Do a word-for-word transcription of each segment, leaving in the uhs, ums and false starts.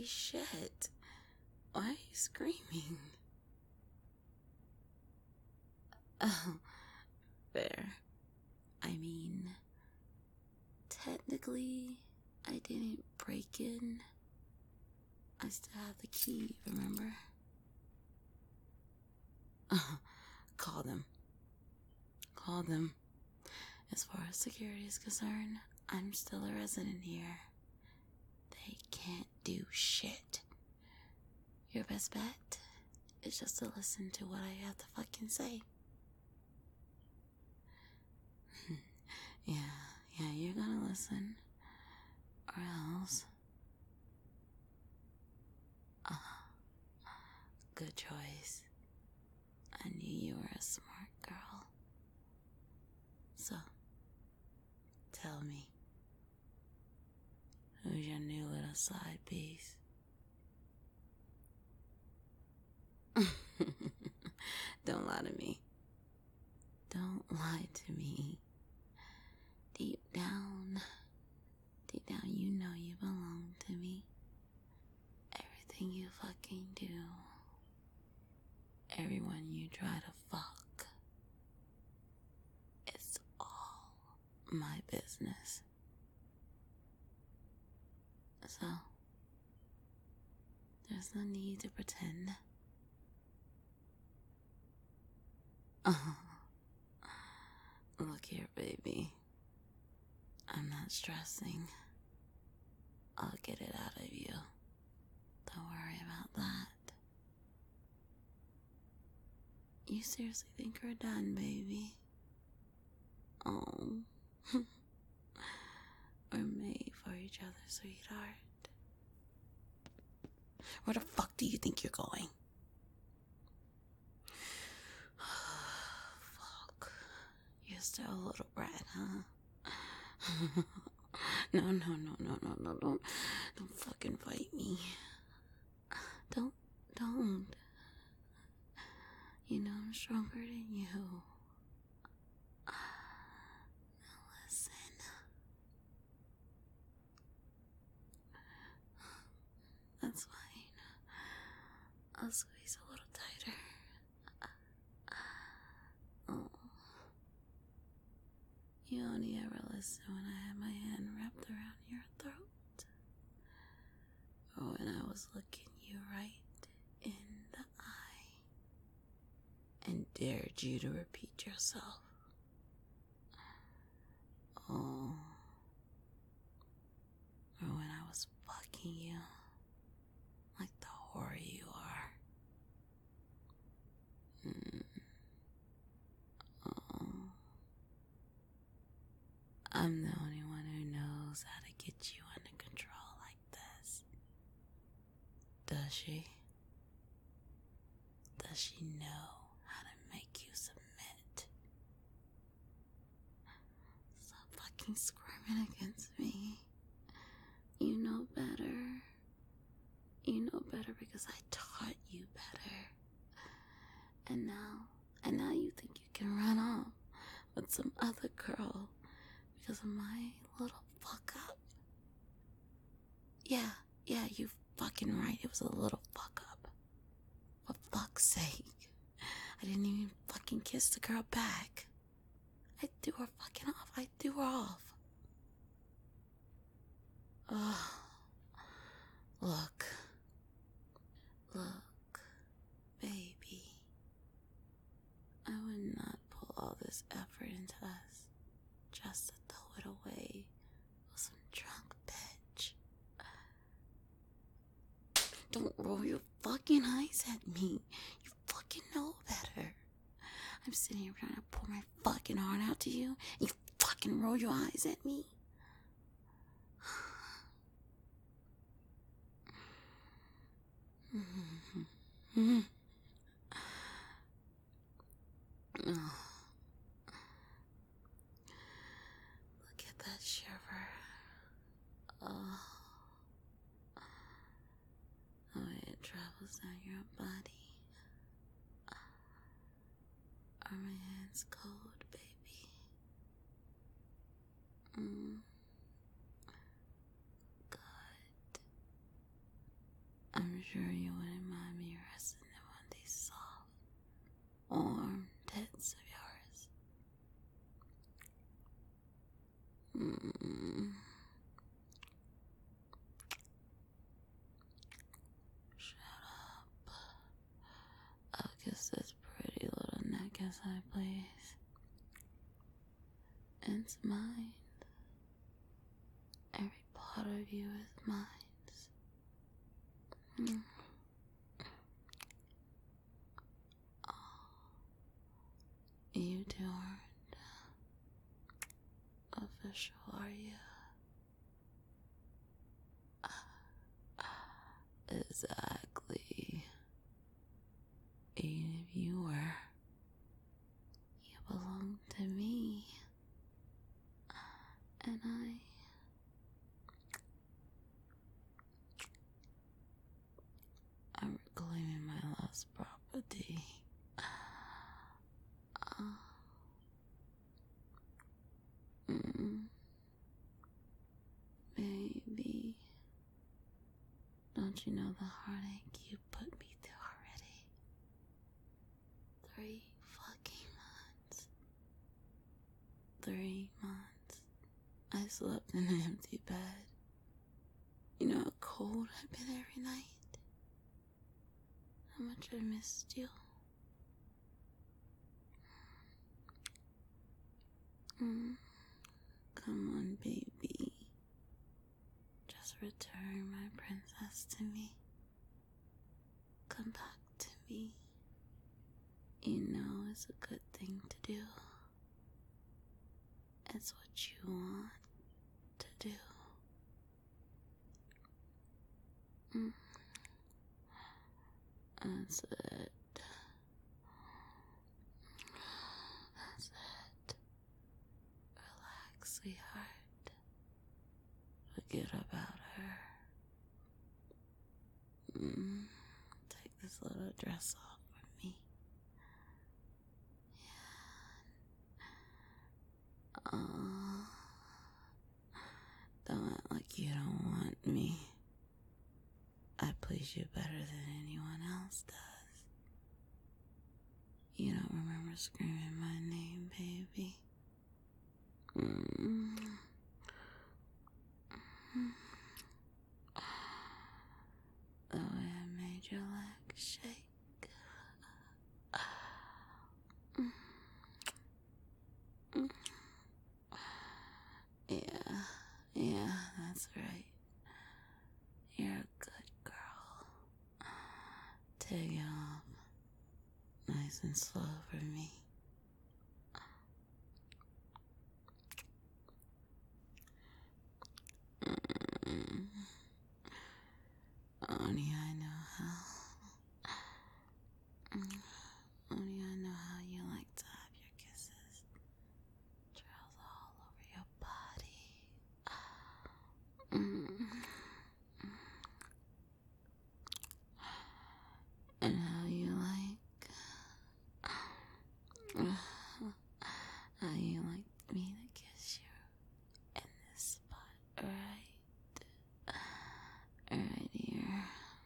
shit. Why are you screaming? Oh, fair. I mean, technically, I didn't break in. I still have the key, remember? Call them. Call them. As far as security is concerned, I'm still a resident here. They can't do shit. Your best bet is just to listen to what I have to fucking say. yeah, yeah, you're gonna listen. Or else. Uh, good choice. I knew you were a smart girl. So, tell me, who's your new little side piece? Don't lie to me. Don't lie to me. Deep down, deep down, you know you belong to me. Everything you fucking do, everyone you try to fuck, it's all my business. So, there's no need to pretend. Look here, baby. I'm not stressing. I'll get it out of you. Don't worry about that. You seriously think we're done, baby? Oh. We're made for each other, sweetheart. Where the fuck do you think you're going? Fuck. You're still a little brat, huh? no, no, no, no, no, no, don't, don't fucking fight me. Don't, don't. You know I'm stronger than you. Now listen. That's fine. I'll squeeze a little tighter. Oh. You only ever listen when I have my hand wrapped around your throat. Or when I was looking you right in the eye and dared you to repeat yourself. Oh. Or when I was fucking you like the whore you are. Mm. Oh. I'm the only one who knows how to get you under control like this. Does she? Does she know how to make you submit? Stop fucking squirming against me. You know better. You know better because I taught you better. And now, and now you think you can run off with some other girl because of my little fuck up. Yeah, yeah, you fucking right. It was a little fuck up. For fuck's sake. I didn't even fucking kiss the girl back. I threw her fucking off. I threw her off. Ugh. Look. Look. Baby. I would not pull all this effort into us just to throw it away with some drunk bitch. Don't roll your fucking eyes at me. You fucking know better. I'm sitting here trying to pour my fucking heart out to you, and you fucking roll your eyes at me. Mm-hmm. Oh. Look at that shiver. Oh. The way it travels down your body. Are my hands cold, baby? Mm. Good. warm tits of yours. Mm. Shut up. I'll kiss this pretty little neck as I please. It's mine. Every part of you is mine. Mm. Oh, you two aren't official, are you? Exactly. Even if you were, you belong to me. And I... I'm reclaiming my lost property. Uh, mm, baby, don't you know the heartache you put me through already? Three fucking months. Three months. I slept in an empty bed. You know how cold I've been every night? How much I missed you. Mm. Come on, baby. Just return my princess to me. Come back to me. You know it's a good thing to do. It's what you want to do. Mm. That's it. That's it. Relax, sweetheart. Forget about her. Mm. Take this little dress off for me. Yeah. Oh. Don't act like you don't want me. I please you better than anyone else does. You don't remember screaming my name, baby? Mm. The way I made your legs shake. Yeah, yeah, that's right. You're a good girl. Take it off. Nice and slow for me. Mm. Only I know how. Mm. Only I know how you like to have your kisses. Trails all over your body. Mm. And how you like... How you like me to kiss you in this spot, right? Right here.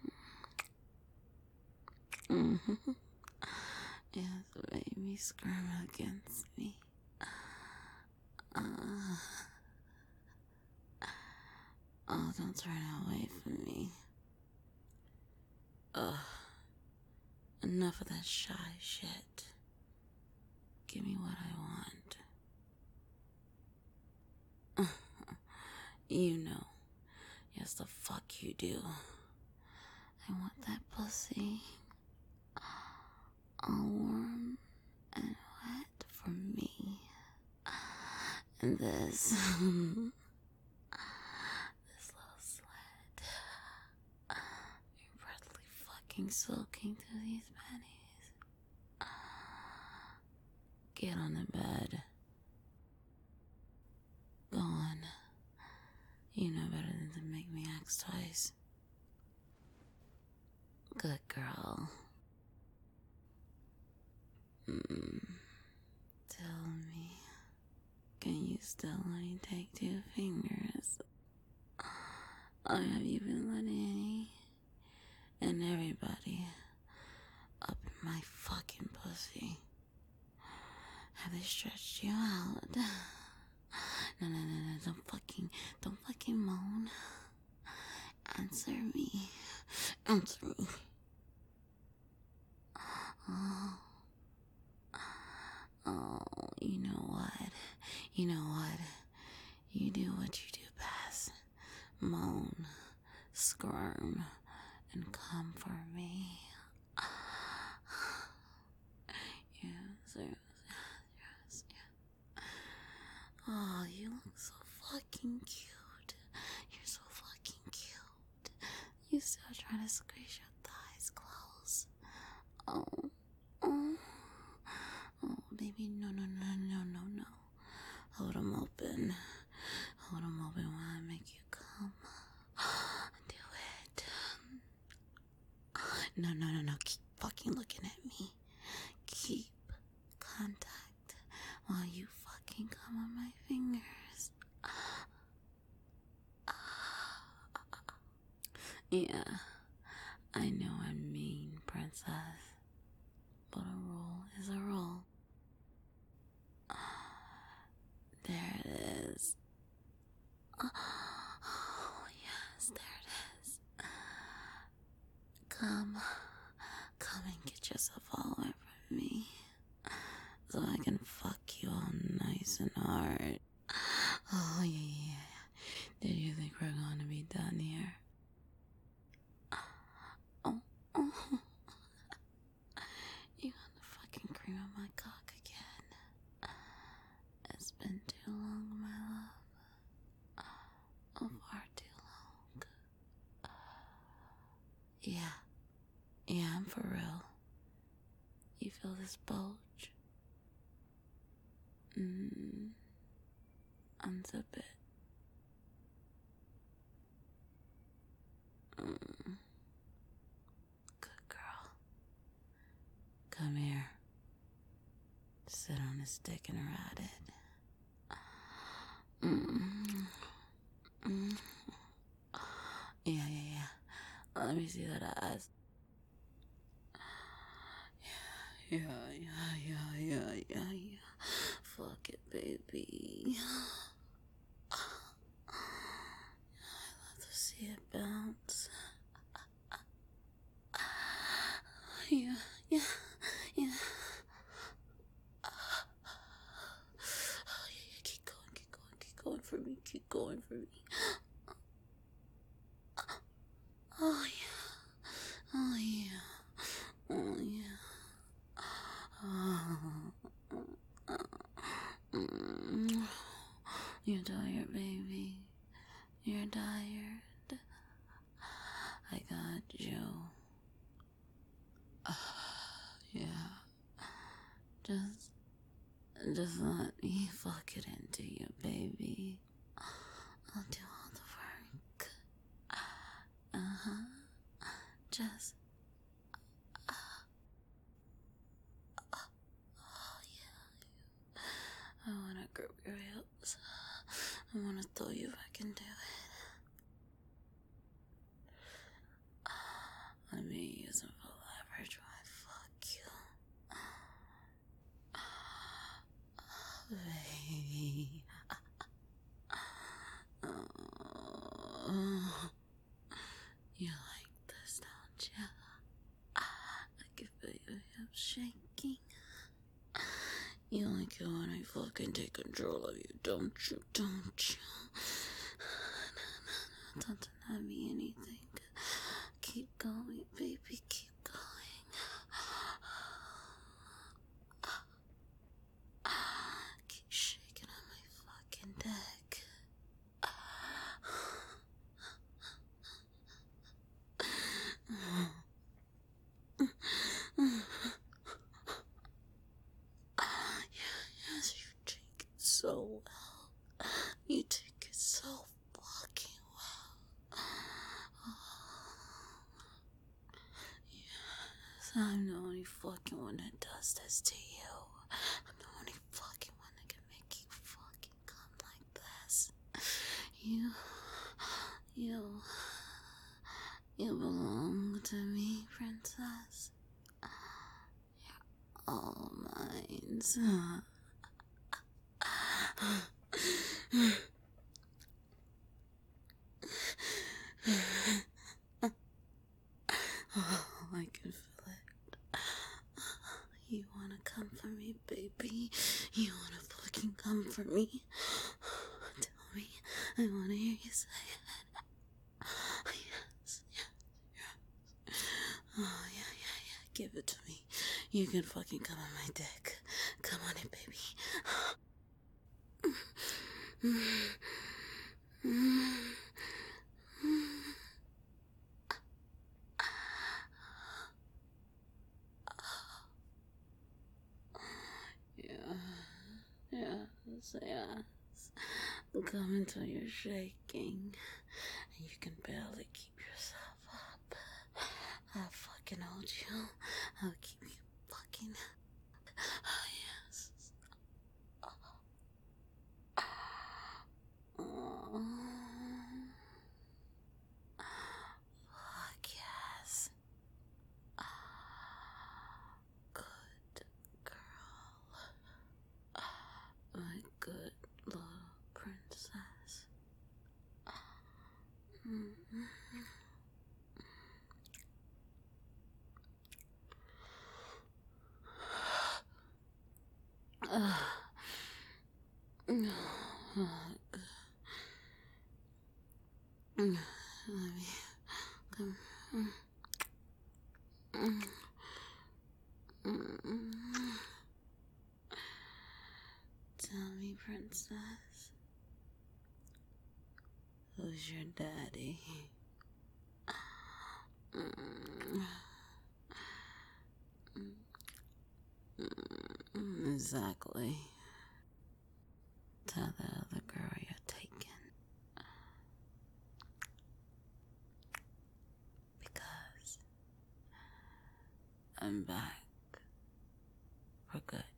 Mm-hmm. Yes, baby, squirm against me. Uh, oh, don't turn away from me. Ugh. Enough of that shy shit. Give me what I want. You know. Yes, the fuck you do. I want that pussy. All warm and wet for me. And this... this little sled. You're breathly fucking soaking through these panties. Get on the bed. Go on. You know better than to make me ask twice. Good girl. Mm. Tell me, can you still only take two fingers? Or have you been letting any and everybody up in my fucking pussy? pussy? Have they stretched you out? No, no, no, no, don't fucking, don't fucking moan. Answer me. Answer me. Oh. Oh, you know what? You know what? You do what you do best. Moan, squirm, and come for me. Yes, yes, yes, yes. Oh, you look so fucking cute. You're so fucking cute. You still trying to squeeze your thighs close. Oh, oh, oh, baby, no, no, no, no, no, no. Hold them open. Hold them open while I make you come. Do it. No, no, no, no. Keep fucking looking at me. Keep contact while you fucking come on my fingers. Yeah, I know I'm mean, princess, but a roll is a roll. There it is. Oh, yes, there it is. Come, come and get yourself all over me, so I can fuck you all nice and hard. Oh, yeah, yeah, yeah. Did you think we're gonna be done here? Oh, oh. You got the fucking cream on my cock again. It's been too long, my love. Oh, far too long. Yeah, yeah, I'm for real. You feel this bulge? Mmm. Unzip it. Mm. Good girl. Come here. Sit on this dick and ride it. Mm. Mm. Yeah, yeah, yeah. Let me see that ass. Yeah, yeah, yeah, yeah, yeah, yeah. Fuck it, baby. I love to see it bounce. Yeah, yeah, yeah. Oh, yeah, yeah. Keep going, keep going, keep going for me, keep going for me. Oh, yeah. Oh, yeah. Oh, yeah. Oh. You're tired, baby. You're tired. I got you. Uh, yeah. Just, just let me fuck it into you, baby. I'll do all the work. Uh-huh. Just, uh, uh, oh, yeah. I wanna grip your hips. I wanna throw you back into it. Let me use them for leverage while I fuck you. Baby. Oh, you like this, don't you? I can feel your hips shaking. You like it when I fucking take control of you, don't you? Don't you? No, no, no, don't deny me anything. Keep going, baby, keep going. Keep shaking on my fucking deck. Yeah, yes, you take it so well. You take it so fucking well. friends. Oh, I can feel it. You wanna come for me, baby? You wanna fucking come for me? Tell me. I wanna hear you say it. Yes, yes, yes. Oh, yeah, yeah, yeah. Give it to me. You can fucking come on my dick. Come on it, baby. Yeah, yes, yes. Come until you're shaking and you can barely keep yourself up. I'll fucking hold you. I'll keep you fucking. Oh, yes. Oh. Fuck yes. Good girl. My good little princess. Mm-hmm. Uh, let me come. Tell me, princess, who's your daddy? Exactly. Tell the other girl you're taken. Because I'm back for good.